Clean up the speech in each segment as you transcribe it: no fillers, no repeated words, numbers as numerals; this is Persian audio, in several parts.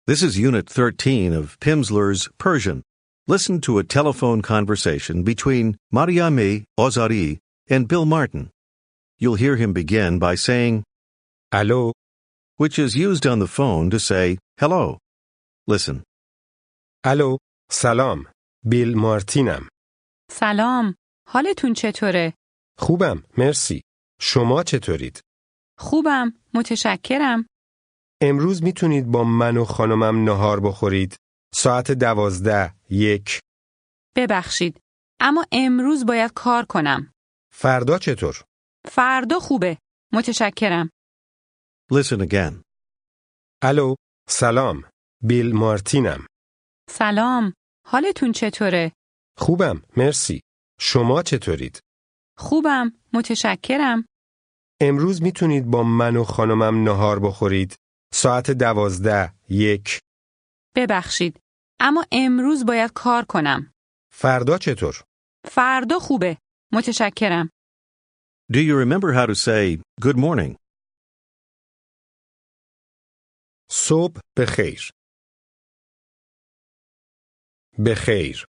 This is Unit 13 of Pimsleur's Persian. Listen to a telephone conversation between Mariame Ozari and Bill Martin. You'll hear him begin by saying, الو which is used on the phone to say hello. Listen. الو سلام بیل مارتینم سلام، حالتون چطوره؟ خوبم مرسی شما چطورید؟ خوبم، متشکرم. امروز میتونید با من و خانمم نهار بخورید؟ ساعت 12:01. ببخشید، اما امروز باید کار کنم. فردا چطور؟ فردا خوبه، متشکرم. Listen again. الو سلام بیل مارتینم سلام، حالتون چطوره؟ خوبم مرسی شما چطورید؟ خوبم، متشکرم. امروز میتونید با من و خانمم نهار بخورید؟ ساعت 12:01. ببخشید، اما امروز باید کار کنم. فردا چطور؟ فردا خوبه، متشکرم. Do you remember how to say good morning? صبح بخیر بخیر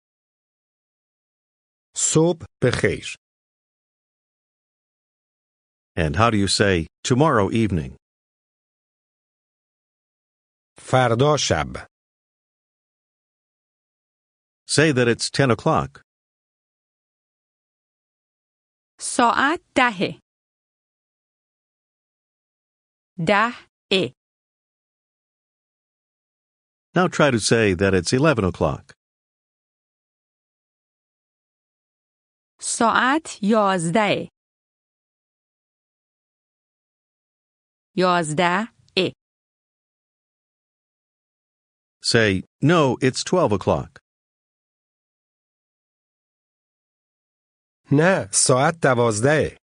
صبح بخیر And how do you say tomorrow evening? فردا شب Say that it's 10 o'clock. ساعت 10. 10. Now try to say that it's 11 o'clock. ساعت 11. 11. Say, no, it's 12 o'clock. نه ساعت 12.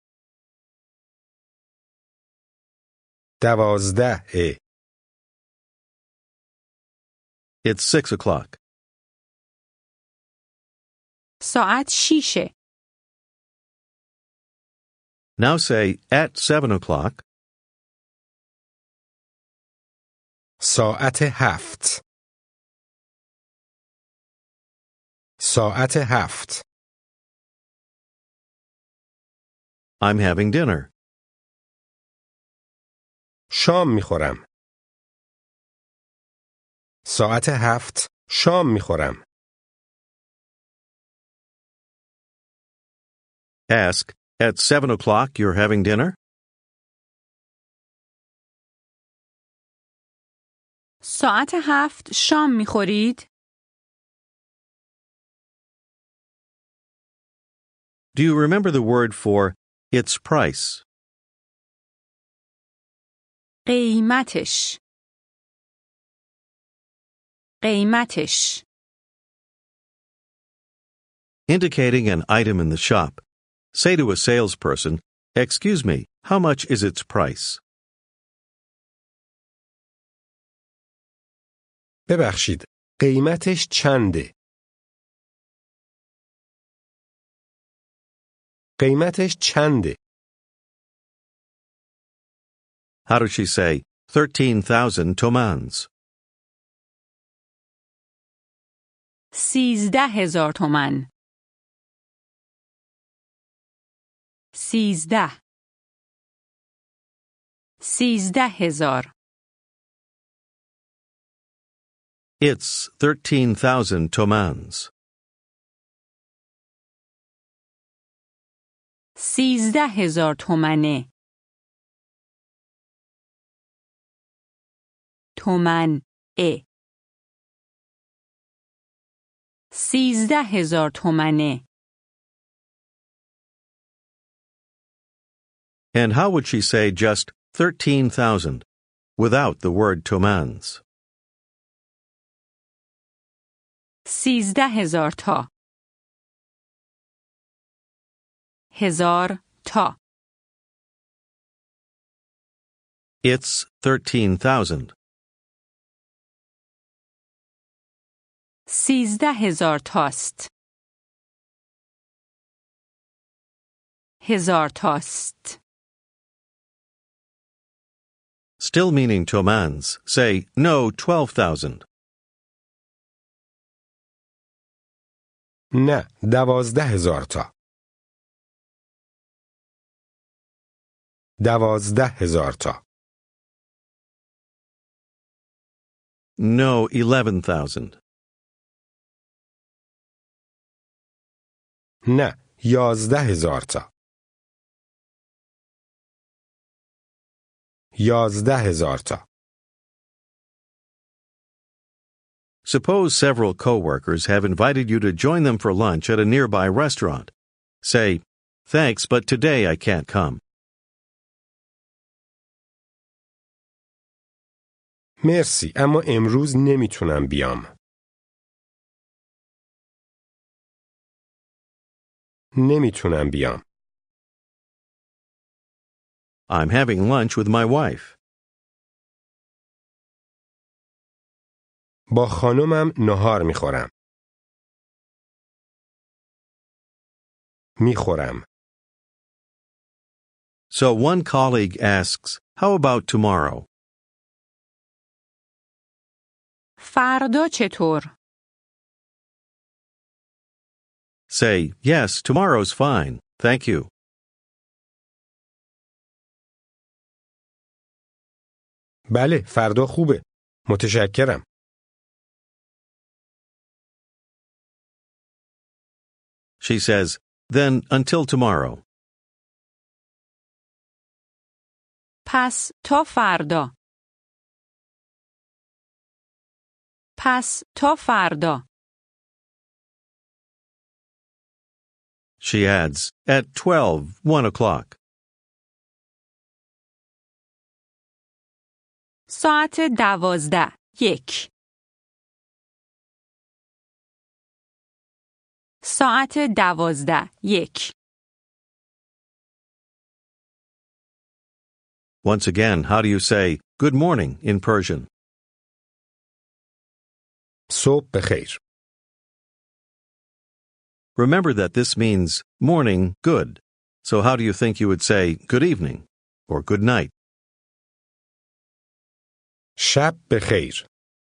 12. It's 6 o'clock. ساعت 6. Now say, at 7 o'clock. ساعت 7. ساعت 7. I'm having dinner. شام میخورم. ساعت 7 شام میخورم. Ask, at 7 o'clock you're having dinner? ساعت 7 شام میخورید؟ Do you remember the word for its price? قیمتش. قیمتش. Indicating an item in the shop. Say to a salesperson, excuse me, how much is its price? ببخشید قیمتش چنده؟ قیمتش چنده؟ How does she say, 13,000 tomans? 13,000 تومان. 13. 13,000. It's 13,000 tomans. 13,000 تومنه. تومن. 13,000 تومنه. And how would she say just 13,000 without the word tomans? 13,000 تا. 1,000 تا. It's 13,000. 13,000 تاست. 1,000 تاست. Still meaning tomans, say no 12,000. نه 12,000 تا. 12,000 تا. No 11,000. نه 11,000 تا. 11,000 تا. Suppose several coworkers have invited you to join them for lunch at a nearby restaurant. Say, thanks, but today I can't come. مرسی اما امروز نمیتونم بیام. نمیتونم بیام. I'm having lunch with my wife. با خانمم نهار میخورم. میخورم. So one colleague asks, how about tomorrow? فردا چطور؟ Say, yes, tomorrow's fine. Thank you. بله فردا خوبه. متشکرم. She says, then until tomorrow. پس تا فردا. پس تا فردا. She adds, at 12, 1 o'clock. ساعت 12. 1. ساعت 12. 1. Once again, how do you say, good morning in Persian? صبح بخیر. Remember that this means morning, good. So how do you think you would say good evening or good night? شب بخیر.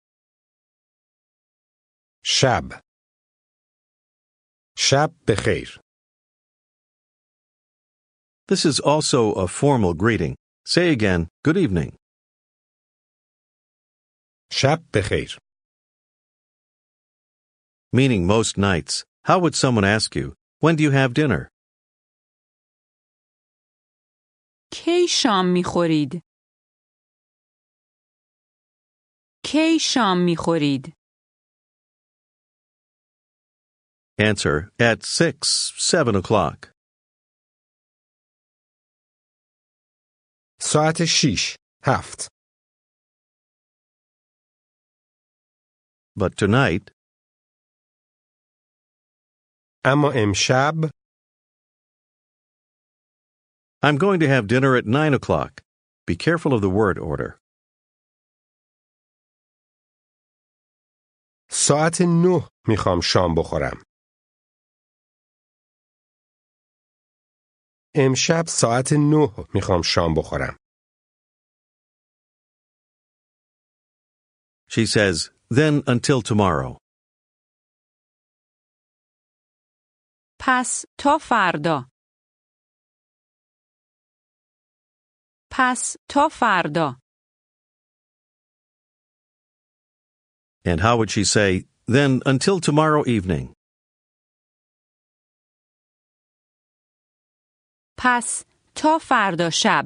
شب. شب بخیر. This is also a formal greeting. Say again, good evening. شب بخیر. Meaning most nights. How would someone ask you, when do you have dinner? کی شام می‌خورید؟ کی شام می‌خورید؟ Answer, at 6, 7 o'clock. ساعت 6. 7. But tonight, اما امشب I'm going to have dinner at 9 o'clock. Be careful of the word order. ساعت 9 میخوام شام بخورم. امشب ساعت 9 میخوام شام بخورم. She says, then until tomorrow. پس تا فردا. پس تا فردا. And how would she say, then until tomorrow evening? پس تا فردا شب.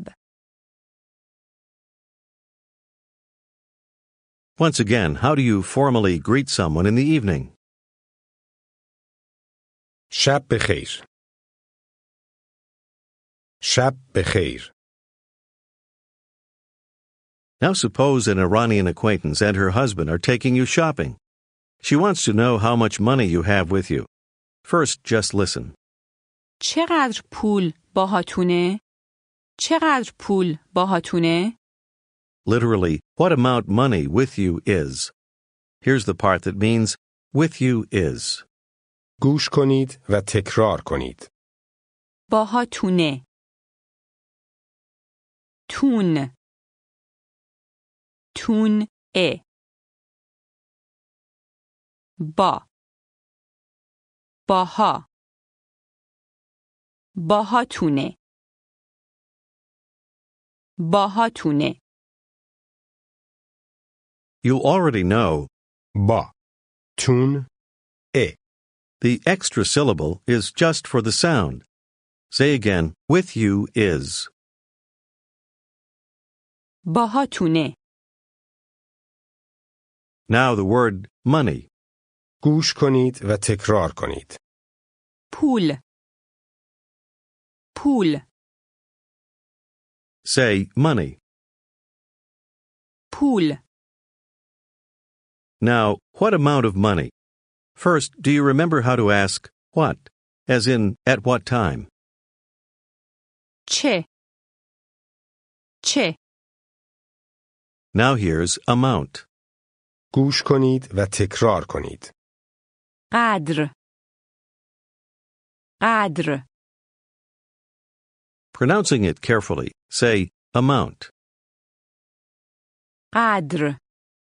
Once again, how do you formally greet someone in the evening? شب بخیر. شب بخیر. Now suppose an Iranian acquaintance and her husband are taking you shopping. She wants to know how much money you have with you. First, just listen. چقدر پول باهاتونه؟ چقدر پول باهاتونه؟ Literally, what amount money with you is. Here's the part that means with you is. گوش کنید و تکرار کنید. باهاتونه. تون. تون ا باها باهاتونه You already know با تون ا. the extra syllable is just for the sound. Say again, with you is. باهاتونه Now the word money. گوش کنید و تکرار کنید. پول Say money. پول Now, what amount of money? First, do you remember how to ask what? As in, at what time? چه Now here's amount. گوش کنید و تکرار کنید. قدر Pronouncing it carefully, say amount. قدر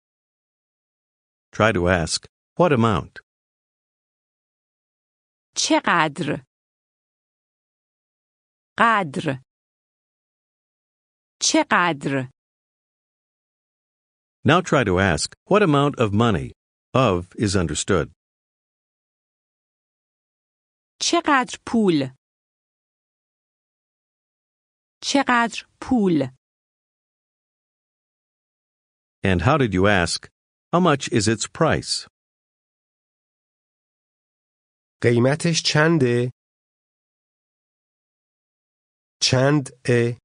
Try to ask, what amount? چقدر Now try to ask, what amount of money? Of is understood. چقدر پول And how did you ask, how much is its price? قیمتش چنده؟ چند ا.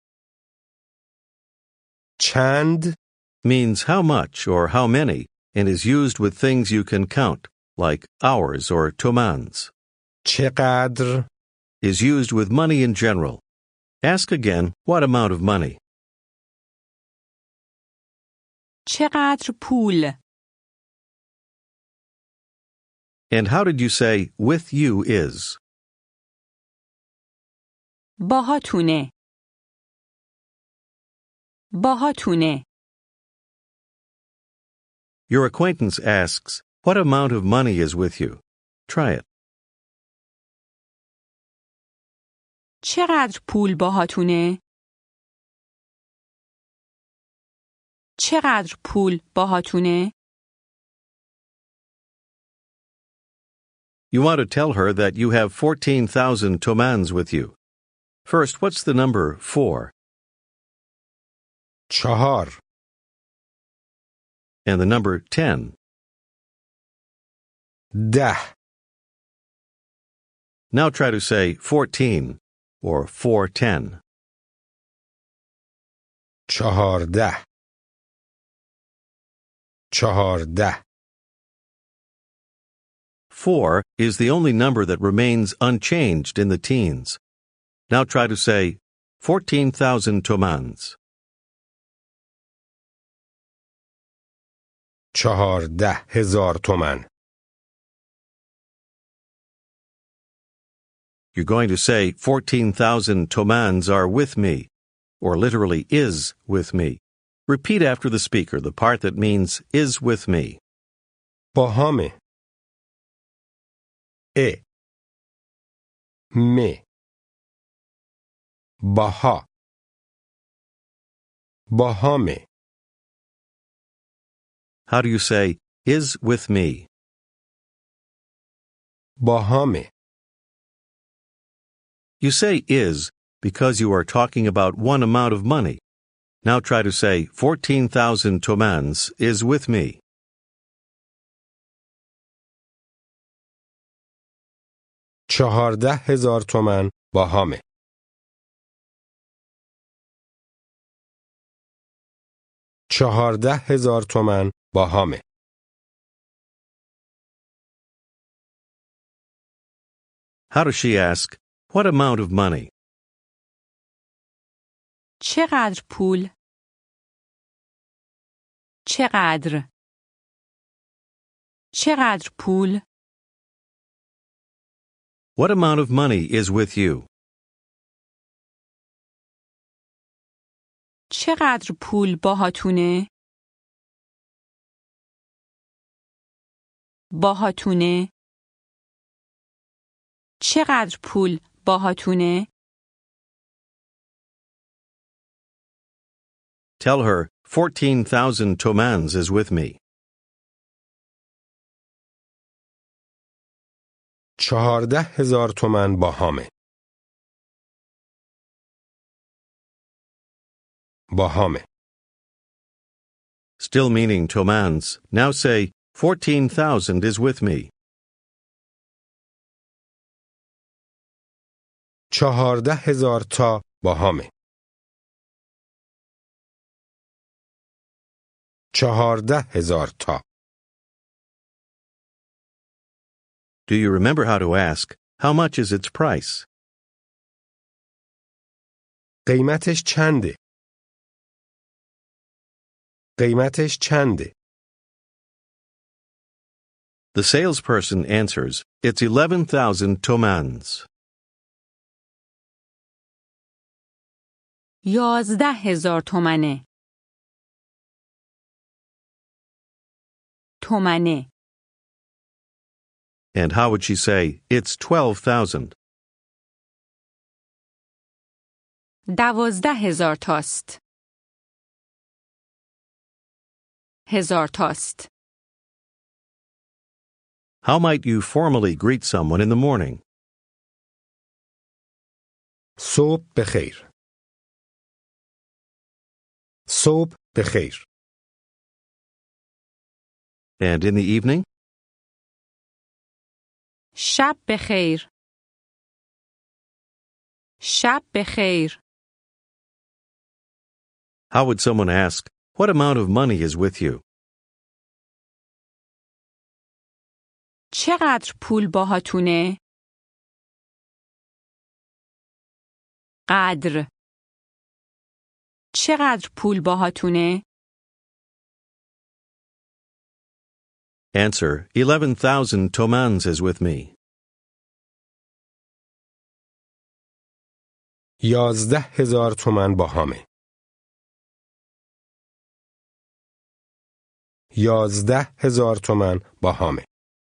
چند Means how much or how many and is used with things you can count, like hours or tomans. چقدر Is used with money in general. Ask again, what amount of money? چقدر پول And how did you say, with you is? باهاتونه Your acquaintance asks, what amount of money is with you? Try it. چقدر پول باهاتونه You want to tell her that you have 14,000 tomans with you. First, what's the number 4? 4 And the number 10? 10 Now try to say 14 or 410. 14 4 is the only number that remains unchanged in the teens. Now try to say 14,000 tomans. 14,000 تومان. You're going to say 14,000 tomans are with me, or literally is with me. Repeat after the speaker the part that means is with me. باهامه می باهامه How do you say is with me? باهامه You say is because you are talking about one amount of money. Now try to say 14,000 tomans is with me. 14,000 تومان باهامه. 14,000 تومان باهامه. How does she ask, what amount of money? چقدر پول چقدر پول What amount of money is with you? چقدر پول باهاتونه باهاتونه؟ چقدر پول باهاتونه؟ Tell her 14,000 tomans is with me. 14,000 تومان باهامه. باهامه. Still meaning tomans, now say 14,000 is with me. 14,000 تا باهامه. 14,000 تا. Do you remember how to ask, how much is its price? قیمتش چنده؟ قیمتش چنده؟ The salesperson answers, it's 11,000 tomans. 11,000 تومنه. تومنه. And how would she say, it's 12,000? 12,000 تاست. 1000 تاست. How might you formally greet someone in the morning? صبح بخیر. صبح بخیر. And in the evening? شب بخیر. شب بخیر. How would someone ask, what amount of money is with you? چقدر پول باهاتونه؟ قدر. چقدر پول باهاتونه؟ Answer, 11,000 tomans is with me. 11,000 تومان باهامه. 11,000 تومان باهامه.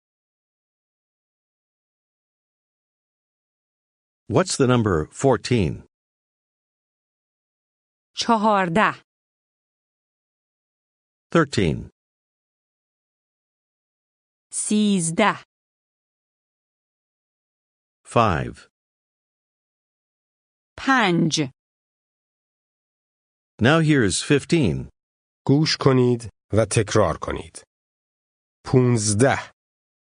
What's the number 14? 14. 13. 13. 5. 5. Now here's 15. گوش کنید و تکرار کنید. 15.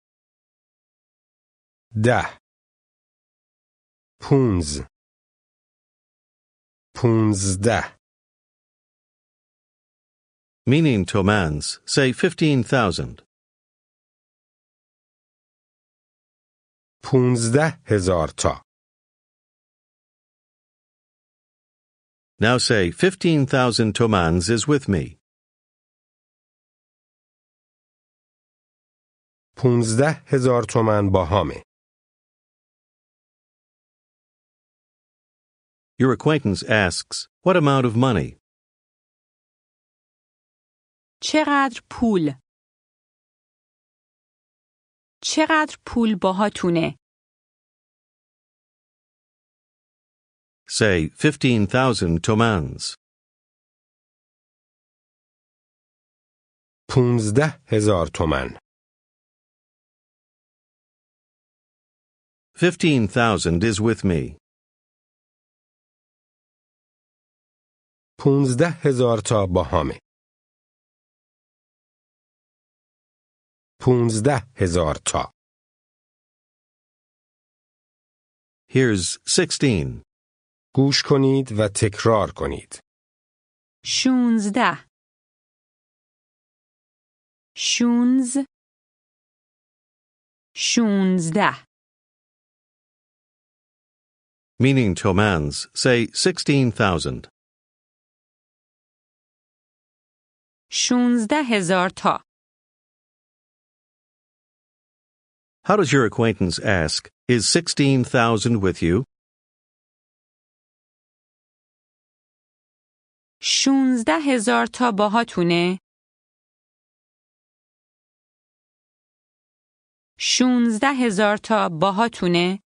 10. 15. 15. Meaning tomans, say 15,000. 15,000 تا. Now say 15,000 tomans is with me. 15,000 تومان باهامه. Your acquaintance asks, what amount of money? چقدر پول؟ چقدر پول باهاتونه؟ Say 15,000 tomans. 15,000 تومان. 15,000 is with me. 15,000 تا باهامه. 15,000 تا. Here's 16. گوش کنید و تکرار کنید. 16. 16. 16. Meaning tomans, say 16,000. 16,000 تا. How does your acquaintance ask, is 16,000 with you? 16,000 تا باهاتونه؟ 16,000 تا باهاتونه؟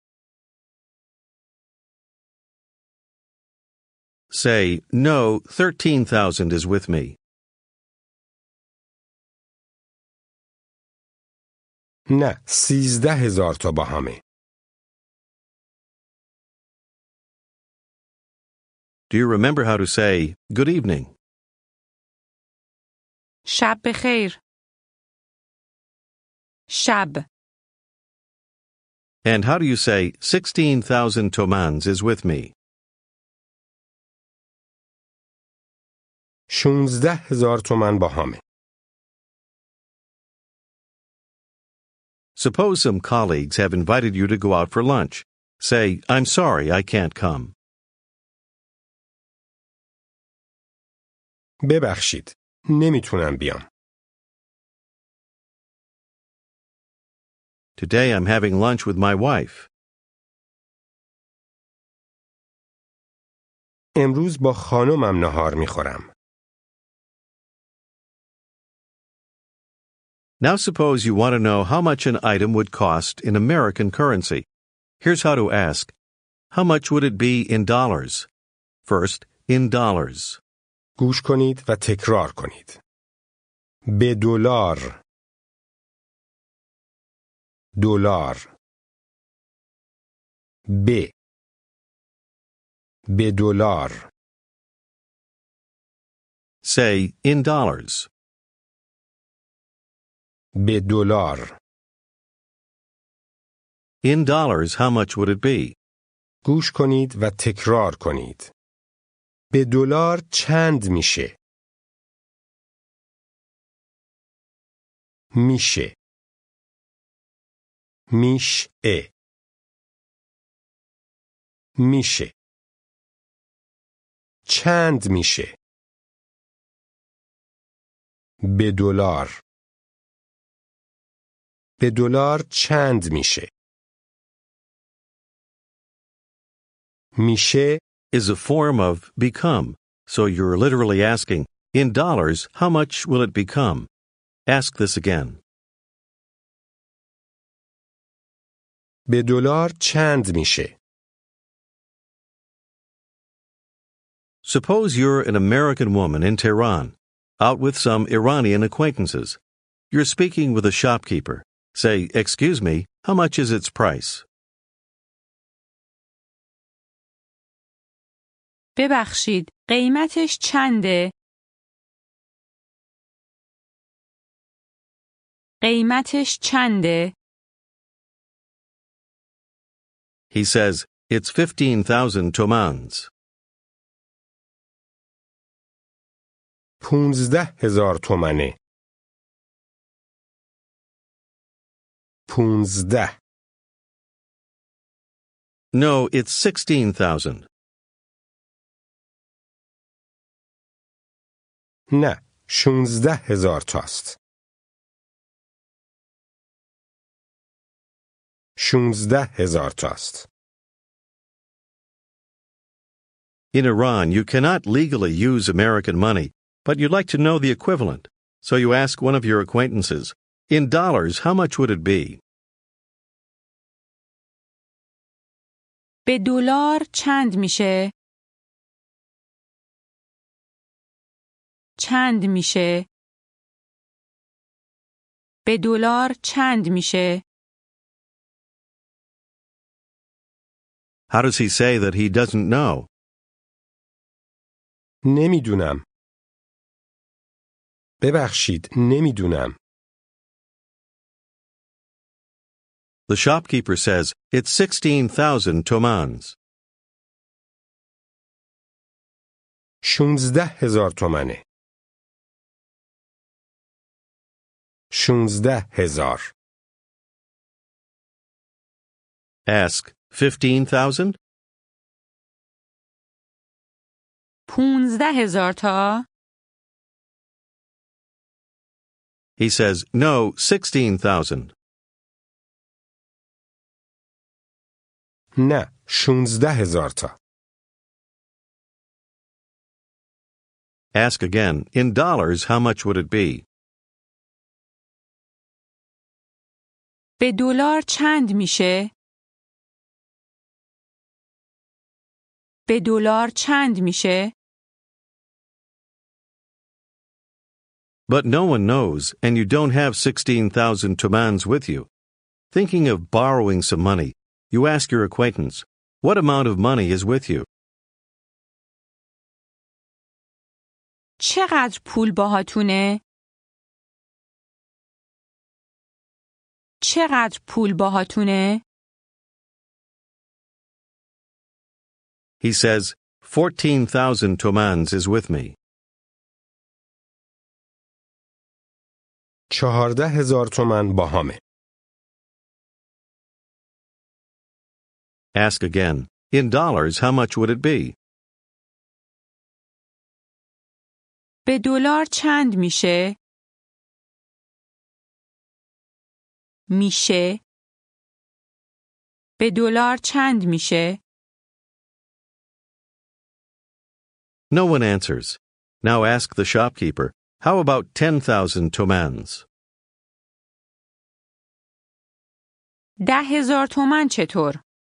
Say, no, 13,000 is with me. نه 13,000 تا با همه. Do you remember how to say, good evening? شب بخیر. شب. And how do you say, 16,000 tomans is with me? 16,000 تومان با همه. Suppose some colleagues have invited you to go out for lunch. Say, I'm sorry, I can't come. ببخشید. نمیتونم بیام. Today I'm having lunch with my wife. امروز با خانمم نهار میخورم. Now suppose you want to know how much an item would cost in American currency. Here's how to ask. How much would it be in dollars? First, in dollars. گوش کنید و تکرار کنید. به دلار. دلار. به دلار. Say, in dollars. به دلار. In dollars, how much would it be? گوش کنید و تکرار کنید. به دلار چند میشه؟ میشه. میشه. میشه. چند میشه؟ به دلار. به دلار چند میشه؟ میشه Is a form of become, so you're literally asking, in dollars, how much will it become? Ask this again. به دلار چند میشه؟ Suppose you're an American woman in Tehran, out with some Iranian acquaintances. You're speaking with a shopkeeper. Say, excuse me, how much is its price? ببخشید، قیمتش چنده؟ قیمتش چنده؟ He says, it's 15,000 tomans. 15,000 تومنه. 15. No, it's 16,000. نه 16,000 تاست. 16,000 تاست. In Iran, you cannot legally use American money, but you'd like to know the equivalent. So you ask one of your acquaintances, in dollars, how much would it be? به دلار چند میشه؟ چند میشه؟ به دلار چند میشه؟ How does he say that he doesn't know? نمیدونم. ببخشید نمیدونم. The shopkeeper says, it's 16,000 tomans. 16,000 تومنه. 16,000. Ask, 15,000? 15,000 تا؟ He says, no, 16,000. نه 16,000 تا. Ask again, in dollars, how much would it be? به دلار چند میشه؟ به دلار چند میشه؟ But no one knows, and you don't have 16,000 tomans with you. Thinking of borrowing some money, you ask your acquaintance, what amount of money is with you? چقدر پول باهاتونه؟ چقدر پول باهاتونه؟ He says, 14,000 tomans is with me. 14,000 تومان باهامه. Ask again, in dollars, how much would it be? به دلار چند میشه؟ میشه؟ به دلار چند میشه؟ No one answers. Now ask the shopkeeper, how about 10,000 tomans? 10,000 تومان چطور؟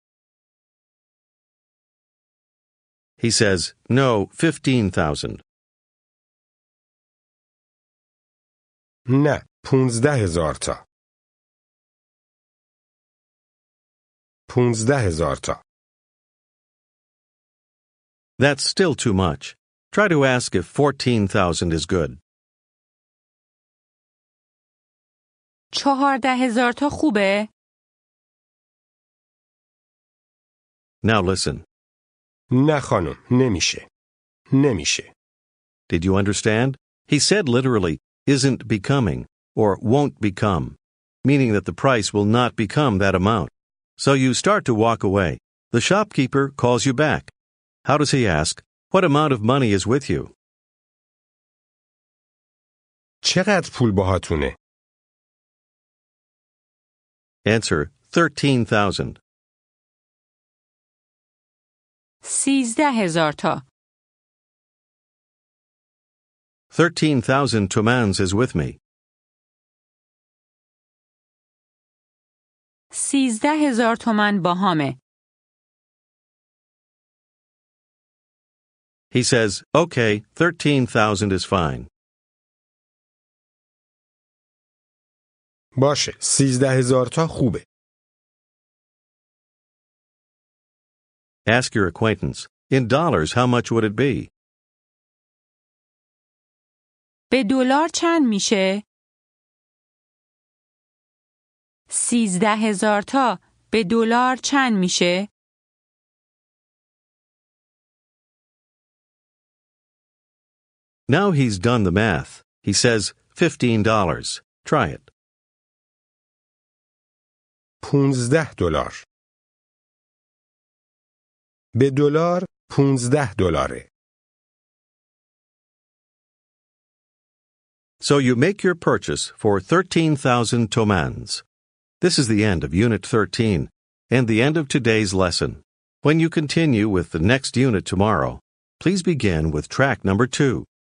He says, no, 15,000. نه، 15,000 تا. 15,000 تا. That's still too much. Try to ask if 14,000 is good. 14,000 تا خوبه؟ Now listen. نه خانم، نمیشه. نمیشه. Did you understand? He said literally, isn't becoming, or won't become, meaning that the price will not become that amount. So you start to walk away. The shopkeeper calls you back. How does he ask? What amount of money is with you? چقدر پول باهاتونه؟ Answer, 13,000. 13,000 تا. 13,000 tomans is with me. 13,000 تومان باهامه. He says, okay, 13,000 is fine. باشه، 13,000 تا خوبه. Ask your acquaintance, in dollars, how much would it be? به دلار چند میشه؟ 13,000 تا به دلار چند میشه؟ Now he's done the math. He says, $15. Try it. 15 دلار. به دلار 15 دلاره. So you make your purchase for 13,000 tomans. This is the end of Unit 13 and the end of today's lesson. When you continue with the next unit tomorrow, please begin with track number 2.